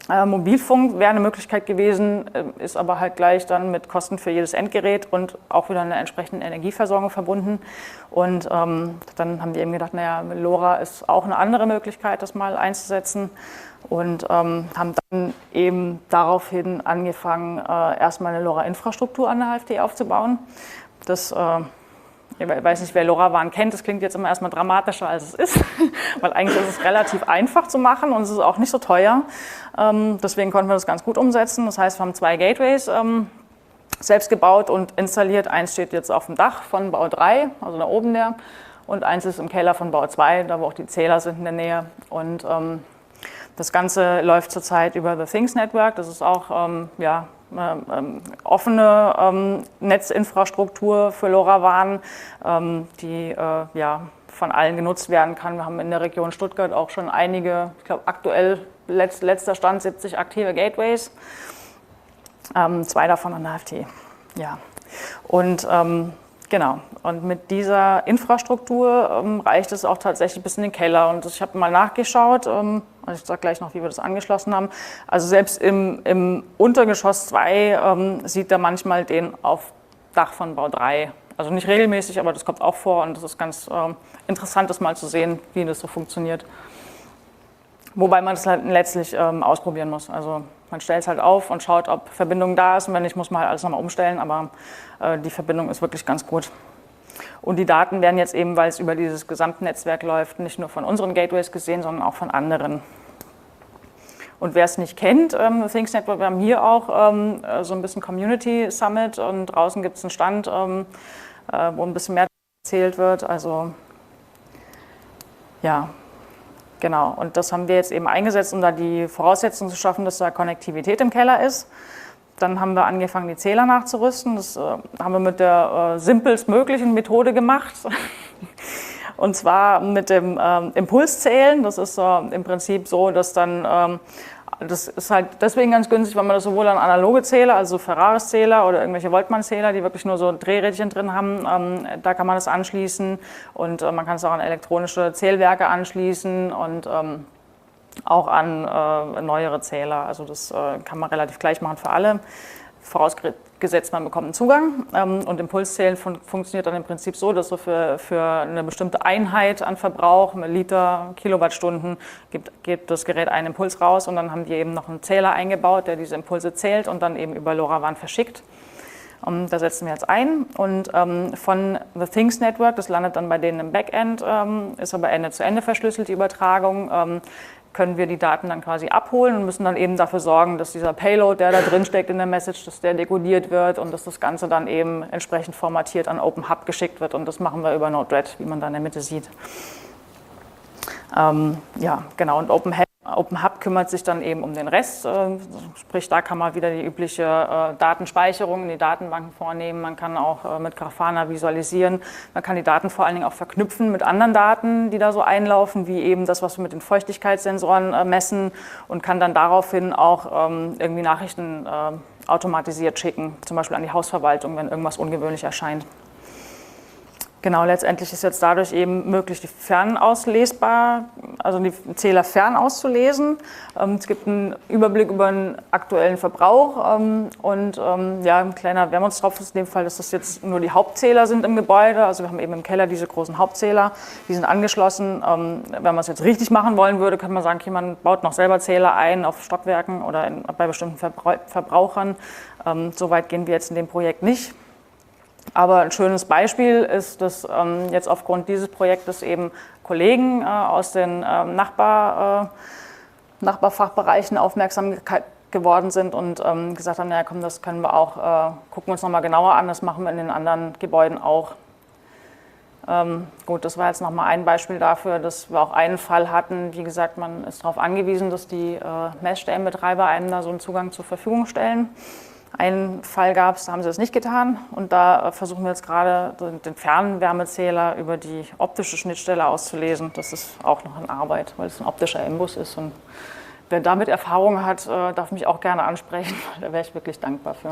Mobilfunk wäre eine Möglichkeit gewesen, ist aber halt gleich dann mit Kosten für jedes Endgerät und auch wieder einer entsprechenden Energieversorgung verbunden. Und dann haben wir eben gedacht, naja, LoRa ist auch eine andere Möglichkeit, das mal einzusetzen. Und haben dann eben daraufhin angefangen, erstmal eine LoRa-Infrastruktur an der HFT aufzubauen. Das ich weiß nicht, wer LoRaWAN kennt, das klingt jetzt immer erstmal dramatischer, als es ist, weil eigentlich ist es relativ einfach zu machen und es ist auch nicht so teuer. Deswegen konnten wir das ganz gut umsetzen. Das heißt, wir haben 2 Gateways selbst gebaut und installiert. Eins steht jetzt auf dem Dach von Bau 3, also da oben der, und eins ist im Keller von Bau 2, da wo auch die Zähler sind in der Nähe. Und das Ganze läuft zurzeit über The Things Network. Das ist auch offene Netzinfrastruktur für LoRaWAN, die von allen genutzt werden kann. Wir haben in der Region Stuttgart auch schon einige, ich glaube aktuell letzter Stand 70 aktive Gateways, 2 davon an der HFT. Ja. Und genau, und mit dieser Infrastruktur reicht es auch tatsächlich bis in den Keller. Und ich habe mal nachgeschaut, ich sage gleich noch, wie wir das angeschlossen haben. Also selbst im Untergeschoss 2 sieht er manchmal den auf Dach von Bau 3. Also nicht regelmäßig, aber das kommt auch vor und das ist ganz interessant, das mal zu sehen, wie das so funktioniert. Wobei man das halt letztlich ausprobieren muss. Also man stellt es halt auf und schaut, ob Verbindung da ist und wenn nicht, muss man halt alles nochmal umstellen, aber die Verbindung ist wirklich ganz gut. Und die Daten werden jetzt eben, weil es über dieses Gesamtnetzwerk läuft, nicht nur von unseren Gateways gesehen, sondern auch von anderen. Und wer es nicht kennt, Things Network, wir haben hier auch so ein bisschen Community Summit und draußen gibt es einen Stand, wo ein bisschen mehr erzählt wird. Also ja, genau. Und das haben wir jetzt eben eingesetzt, um da die Voraussetzungen zu schaffen, dass da Konnektivität im Keller ist. Dann haben wir angefangen, die Zähler nachzurüsten. Das haben wir mit der simpelst möglichen Methode gemacht. Und zwar mit dem Impulszählen. Das ist im Prinzip so, dass dann, das ist halt deswegen ganz günstig, weil man das sowohl an analoge Zähler, also Ferraris-Zähler oder irgendwelche Voltmann-Zähler, die wirklich nur so Drehrädchen drin haben, da kann man das anschließen. Und man kann es auch an elektronische Zählwerke anschließen und auch an neuere Zähler. Also das kann man relativ gleich machen für alle, vorausgesetzt man bekommt einen Zugang. Und Impulszählen funktioniert dann im Prinzip so, dass so für eine bestimmte Einheit an Verbrauch, Liter, Kilowattstunden, gibt das Gerät einen Impuls raus und dann haben die eben noch einen Zähler eingebaut, der diese Impulse zählt und dann eben über LoRaWAN verschickt. Da setzen wir jetzt ein und von The Things Network, das landet dann bei denen im Backend, ist aber Ende zu Ende verschlüsselt, die Übertragung, können wir die Daten dann quasi abholen und müssen dann eben dafür sorgen, dass dieser Payload, der da drin steckt in der Message, dass der dekodiert wird und dass das Ganze dann eben entsprechend formatiert an OpenHub geschickt wird und das machen wir über Node-RED, wie man da in der Mitte sieht. Ja, genau, und OpenHub kümmert sich dann eben um den Rest, sprich da kann man wieder die übliche Datenspeicherung in die Datenbanken vornehmen, man kann auch mit Grafana visualisieren, man kann die Daten vor allen Dingen auch verknüpfen mit anderen Daten, die da so einlaufen, wie eben das, was wir mit den Feuchtigkeitssensoren messen und kann dann daraufhin auch irgendwie Nachrichten automatisiert schicken, zum Beispiel an die Hausverwaltung, wenn irgendwas ungewöhnlich erscheint. Genau, letztendlich ist jetzt dadurch eben möglich, die fernauslesbar, also die Zähler fern auszulesen. Es gibt einen Überblick über den aktuellen Verbrauch und ja, ein kleiner Wermutstropfen ist in dem Fall, dass das jetzt nur die Hauptzähler sind im Gebäude. Also wir haben eben im Keller diese großen Hauptzähler, die sind angeschlossen. Wenn man es jetzt richtig machen wollen würde, könnte man sagen, okay, man baut noch selber Zähler ein auf Stockwerken oder bei bestimmten Verbrauchern. So weit gehen wir jetzt in dem Projekt nicht. Aber ein schönes Beispiel ist, dass jetzt aufgrund dieses Projektes eben Kollegen aus den Nachbarfachbereichen aufmerksam geworden sind und gesagt haben, ja komm, das können wir auch, gucken wir uns nochmal genauer an, das machen wir in den anderen Gebäuden auch. Gut, das war jetzt nochmal ein Beispiel dafür, dass wir auch einen Fall hatten, wie gesagt, man ist darauf angewiesen, dass die Messstellenbetreiber einem da so einen Zugang zur Verfügung stellen. Einen Fall gab es, da haben sie das nicht getan und da versuchen wir jetzt gerade den Fernwärmezähler über die optische Schnittstelle auszulesen. Das ist auch noch in Arbeit, weil es ein optischer Imbus ist und wer damit Erfahrung hat, darf mich auch gerne ansprechen, da wäre ich wirklich dankbar für.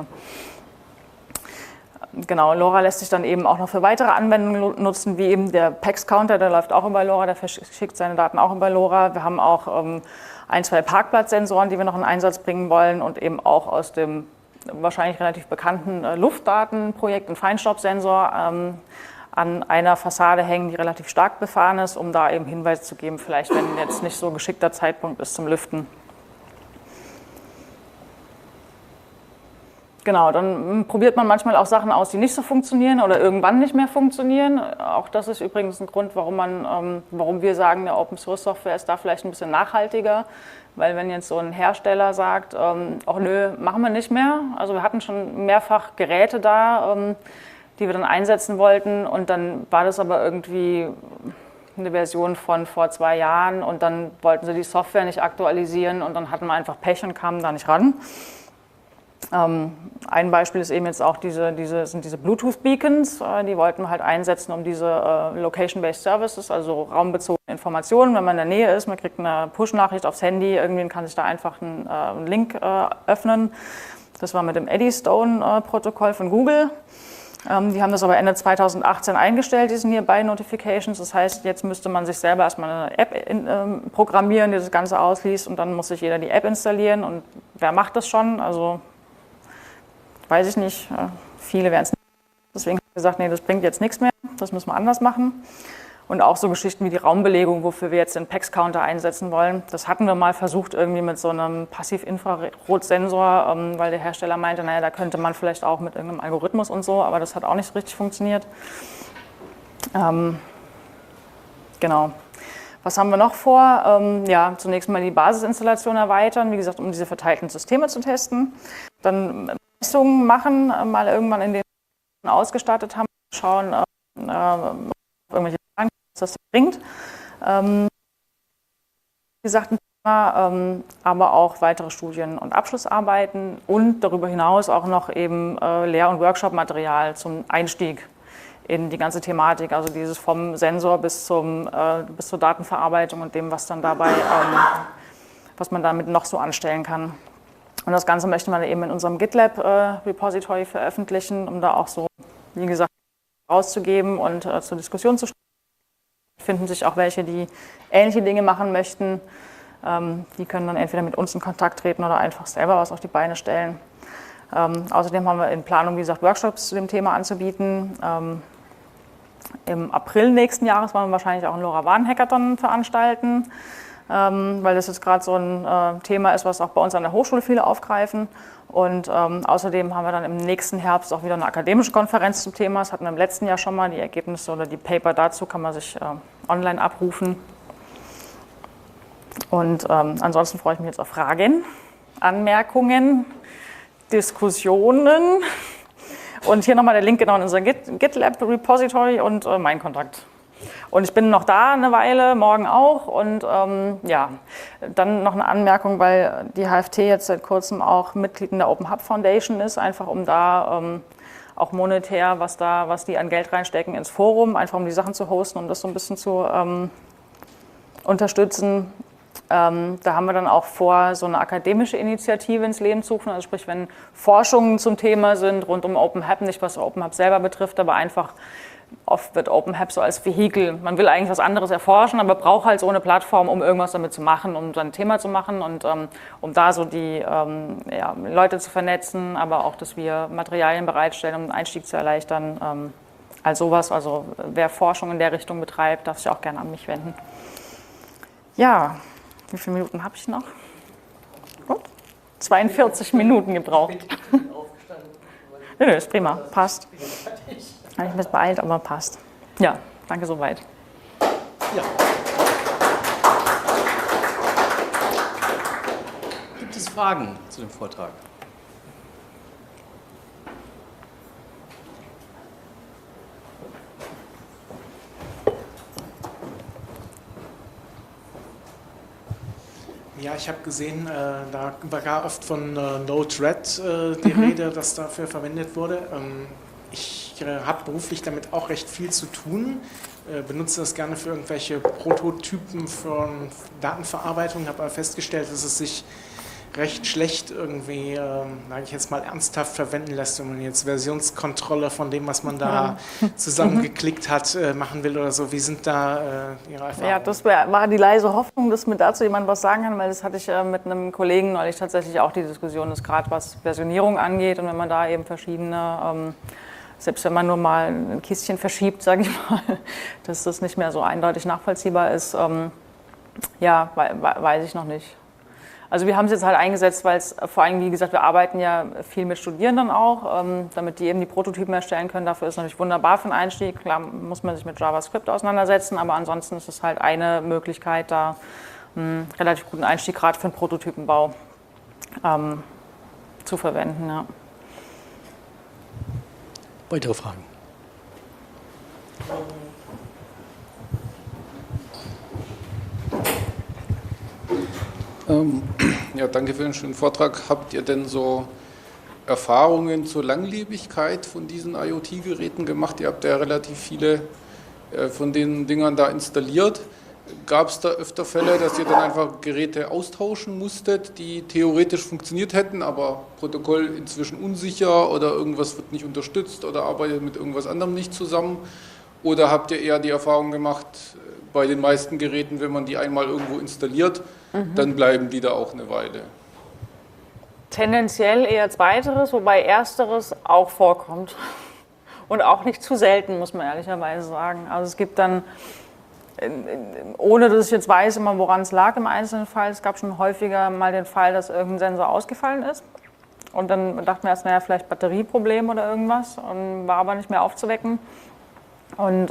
Genau, LoRa lässt sich dann eben auch noch für weitere Anwendungen nutzen, wie eben der PAX-Counter, der läuft auch über LoRa, der verschickt seine Daten auch über LoRa. Wir haben auch ein, zwei Parkplatzsensoren, die wir noch in Einsatz bringen wollen und eben auch aus dem wahrscheinlich relativ bekannten Luftdatenprojekt einen Feinstaubsensor an einer Fassade hängen, die relativ stark befahren ist, um da eben Hinweise zu geben, vielleicht wenn jetzt nicht so geschickter Zeitpunkt ist zum Lüften. Genau, dann probiert man manchmal auch Sachen aus, die nicht so funktionieren oder irgendwann nicht mehr funktionieren. Auch das ist übrigens ein Grund, warum wir sagen, eine Open-Source-Software ist da vielleicht ein bisschen nachhaltiger. Weil wenn jetzt so ein Hersteller sagt, ach nö, machen wir nicht mehr. Also wir hatten schon mehrfach Geräte da, die wir dann einsetzen wollten. Und dann war das aber irgendwie eine Version von vor 2 Jahren. Und dann wollten sie die Software nicht aktualisieren. Und dann hatten wir einfach Pech und kamen da nicht ran. Ein Beispiel ist eben jetzt auch diese Bluetooth-Beacons, die wollten wir halt einsetzen, um diese Location-Based Services, also raumbezogene Informationen, wenn man in der Nähe ist, man kriegt eine Push-Nachricht aufs Handy, irgendwen kann sich da einfach einen Link öffnen. Das war mit dem Eddystone-Protokoll von Google. Die haben das aber Ende 2018 eingestellt, diese Nearby Notifications. Das heißt, jetzt müsste man sich selber erstmal eine App programmieren, die das Ganze ausliest und dann muss sich jeder die App installieren. Und wer macht das schon? Also weiß ich nicht, viele werden es nicht. Deswegen habe ich gesagt, nee, das bringt jetzt nichts mehr, das müssen wir anders machen. Und auch so Geschichten wie die Raumbelegung, wofür wir jetzt den PAX-Counter einsetzen wollen. Das hatten wir mal versucht irgendwie mit so einem Passiv-Infrarotsensor, weil der Hersteller meinte, naja, da könnte man vielleicht auch mit irgendeinem Algorithmus und so, aber das hat auch nicht so richtig funktioniert. Genau. Was haben wir noch vor? Ja, zunächst mal die Basisinstallation erweitern, wie gesagt, um diese verteilten Systeme zu testen. Dann Messungen machen, mal irgendwann in den ausgestattet haben, schauen, irgendwelche Fragen, was das bringt. Wie gesagt, ein Thema, aber auch weitere Studien und Abschlussarbeiten und darüber hinaus auch noch eben Lehr- und Workshop-Material zum Einstieg in die ganze Thematik, also dieses vom Sensor bis zur Datenverarbeitung und dem, was dann dabei, was man damit noch so anstellen kann. Und das Ganze möchte man eben in unserem GitLab-Repository veröffentlichen, um da auch so, wie gesagt, rauszugeben und zur Diskussion zu stellen. Finden sich auch welche, die ähnliche Dinge machen möchten. Die können dann entweder mit uns in Kontakt treten oder einfach selber was auf die Beine stellen. Außerdem haben wir in Planung, wie gesagt, Workshops zu dem Thema anzubieten. Im April nächsten Jahres wollen wir wahrscheinlich auch einen LoRaWAN-Hackathon veranstalten, weil das jetzt gerade so ein Thema ist, was auch bei uns an der Hochschule viele aufgreifen. Und außerdem haben wir dann im nächsten Herbst auch wieder eine akademische Konferenz zum Thema. Das hatten wir im letzten Jahr schon mal. Die Ergebnisse oder die Paper dazu kann man sich online abrufen. Und ansonsten freue ich mich jetzt auf Fragen, Anmerkungen, Diskussionen. Und hier nochmal der Link genau in unser GitLab-Repository und mein Kontakt. Und ich bin noch da eine Weile, morgen auch. Und ja, dann noch eine Anmerkung, weil die HFT jetzt seit kurzem auch Mitglied in der Open Hub Foundation ist, einfach um da auch monetär, was die an Geld reinstecken ins Forum, einfach um die Sachen zu hosten, um das so ein bisschen zu unterstützen. Da haben wir dann auch vor, so eine akademische Initiative ins Leben zu rufen, also sprich, wenn Forschungen zum Thema sind rund um Open Hub, nicht was Open Hub selber betrifft, aber einfach oft wird Open Hub so als Vehikel. Man will eigentlich was anderes erforschen, aber braucht halt so eine Plattform, um irgendwas damit zu machen, um sein Thema zu machen und um da so die Leute zu vernetzen, aber auch, dass wir Materialien bereitstellen, um den Einstieg zu erleichtern. Also sowas, also wer Forschung in der Richtung betreibt, darf sich auch gerne an mich wenden. Ja. Wie viele Minuten habe ich noch? Gut. 42 Minuten gebraucht. Nö, ist prima, passt. Ich bin ein bisschen beeilt, aber passt. Ja, danke soweit. Ja. Gibt es Fragen zu dem Vortrag? Ja, ich habe gesehen, da war gar oft von Node-RED die Rede, das dafür verwendet wurde. Ich habe beruflich damit auch recht viel zu tun, benutze das gerne für irgendwelche Prototypen von Datenverarbeitung, habe aber festgestellt, dass es sich recht schlecht irgendwie, sage ich jetzt mal, ernsthaft verwenden lässt, wenn man jetzt Versionskontrolle von dem, was man da zusammengeklickt hat, machen will oder so. Wie sind da Ihre Erfahrungen? Ja, das war die leise Hoffnung, dass mir dazu jemand was sagen kann, weil das hatte ich mit einem Kollegen neulich tatsächlich auch die Diskussion, dass gerade was Versionierung angeht und wenn man da eben verschiedene, selbst wenn man nur mal ein Kistchen verschiebt, sage ich mal, dass das nicht mehr so eindeutig nachvollziehbar ist, ja, weiß ich noch nicht. Also wir haben es jetzt halt eingesetzt, weil es vor allem, wie gesagt, wir arbeiten ja viel mit Studierenden auch, damit die eben die Prototypen erstellen können. Dafür ist es natürlich wunderbar für einen Einstieg. Klar muss man sich mit JavaScript auseinandersetzen, aber ansonsten ist es halt eine Möglichkeit, da einen relativ guten Einstieg gerade für den Prototypenbau zu verwenden. Ja. Weitere Fragen? Ja, danke für den schönen Vortrag. Habt ihr denn so Erfahrungen zur Langlebigkeit von diesen IoT-Geräten gemacht? Ihr habt ja relativ viele von den Dingern da installiert. Gab es da öfter Fälle, dass ihr dann einfach Geräte austauschen musstet, die theoretisch funktioniert hätten, aber Protokoll inzwischen unsicher oder irgendwas wird nicht unterstützt oder arbeitet mit irgendwas anderem nicht zusammen? Oder habt ihr eher die Erfahrung gemacht, bei den meisten Geräten, wenn man die einmal irgendwo installiert, dann bleiben die da auch eine Weile? Tendenziell eher zweiteres, wobei ersteres auch vorkommt. Und auch nicht zu selten, muss man ehrlicherweise sagen. Also es gibt dann, ohne dass ich jetzt weiß immer, woran es lag im einzelnen Fall, es gab schon häufiger mal den Fall, dass irgendein Sensor ausgefallen ist. Und dann dachten wir erst, naja, vielleicht Batterieproblem oder irgendwas, und war aber nicht mehr aufzuwecken. Und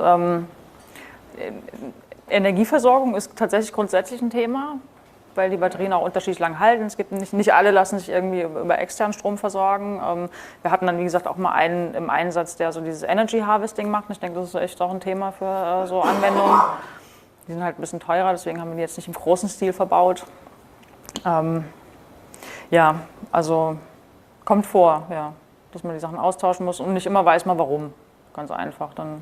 Energieversorgung ist tatsächlich grundsätzlich ein Thema, weil die Batterien auch unterschiedlich lang halten. Es gibt nicht alle lassen sich irgendwie über externen Strom versorgen. Wir hatten dann, wie gesagt, auch mal einen im Einsatz, der so dieses Energy Harvesting macht. Ich denke, das ist echt auch ein Thema für so Anwendungen. Die sind halt ein bisschen teurer, deswegen haben wir die jetzt nicht im großen Stil verbaut. Ja, also kommt vor, ja, dass man die Sachen austauschen muss und nicht immer weiß man warum. Ganz einfach. Dann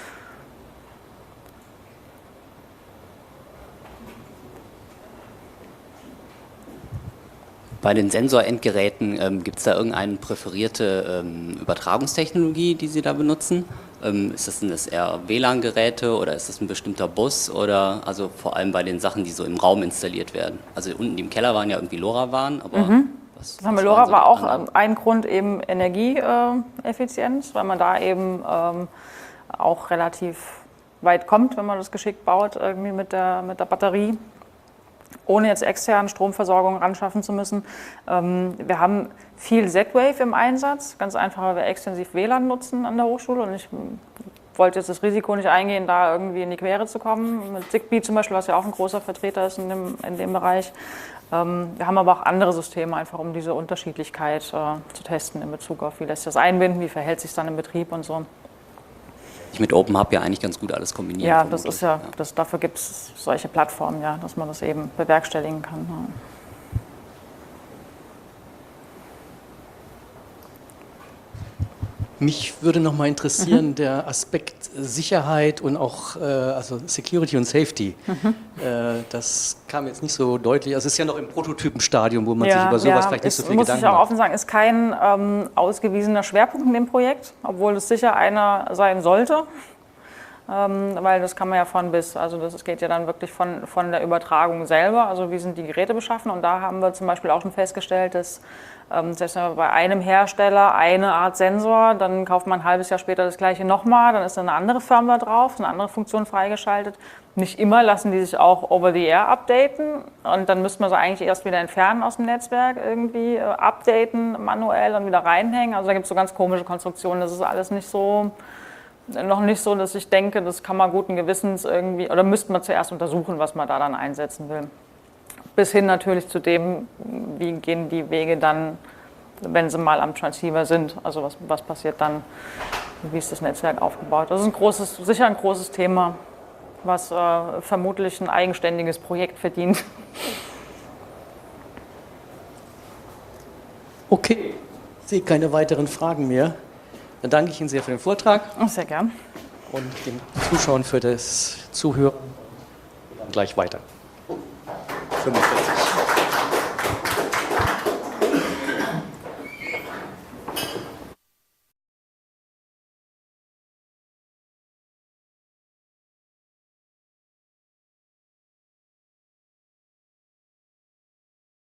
bei den Sensorendgeräten, gibt es da irgendeine präferierte Übertragungstechnologie, die Sie da benutzen? Ist das eher WLAN-Geräte oder ist das ein bestimmter Bus? Oder also vor allem bei den Sachen, die so im Raum installiert werden? Also unten im Keller waren ja irgendwie LoRaWAN, aber das haben wir LoRa war auch ein Grund eben Energieeffizienz, weil man da eben auch relativ weit kommt, wenn man das geschickt baut, irgendwie mit der Batterie, ohne jetzt externe Stromversorgung ranschaffen zu müssen. Wir haben viel Z-Wave im Einsatz, ganz einfach, weil wir extensiv WLAN nutzen an der Hochschule und ich wollte jetzt das Risiko nicht eingehen, da irgendwie in die Quere zu kommen. Mit Zigbee zum Beispiel, was ja auch ein großer Vertreter ist in dem Bereich. Wir haben aber auch andere Systeme, einfach um diese Unterschiedlichkeit zu testen in Bezug auf, wie lässt sich das einbinden, wie verhält sich dann im Betrieb und so. Mit OpenHub ja eigentlich ganz gut alles kombinieren. Ja, das ist ja, dafür gibt es solche Plattformen, ja, dass man das eben bewerkstelligen kann. Ja. Mich würde noch mal interessieren, der Aspekt Sicherheit und auch also Security und Safety. Das kam jetzt nicht so deutlich. Also es ist ja noch im Prototypenstadium, wo man sich über sowas vielleicht nicht so viel Gedanken macht. Muss ich auch offen sagen, ist kein ausgewiesener Schwerpunkt in dem Projekt, obwohl es sicher einer sein sollte. Weil das kann man ja von bis, also das geht ja dann wirklich von der Übertragung selber, also wie sind die Geräte beschaffen, und da haben wir zum Beispiel auch schon festgestellt, dass selbst wenn man bei einem Hersteller eine Art Sensor, dann kauft man ein halbes Jahr später das gleiche nochmal, dann ist dann eine andere Firmware drauf, eine andere Funktion freigeschaltet. Nicht immer lassen die sich auch over the air updaten, und dann müsste man sie eigentlich erst wieder entfernen aus dem Netzwerk, irgendwie updaten manuell und wieder reinhängen. Also da gibt es so ganz komische Konstruktionen, das ist alles noch nicht so, dass ich denke, das kann man guten Gewissens irgendwie, oder müsste man zuerst untersuchen, was man da dann einsetzen will. Bis hin natürlich zu dem, wie gehen die Wege dann, wenn sie mal am Transceiver sind, also was passiert dann, wie ist das Netzwerk aufgebaut. Das ist sicher ein großes Thema, was vermutlich ein eigenständiges Projekt verdient. Okay, ich sehe keine weiteren Fragen mehr. Dann danke ich Ihnen sehr für den Vortrag. Sehr gern. Und den Zuschauern für das Zuhören. Dann gleich weiter. 45.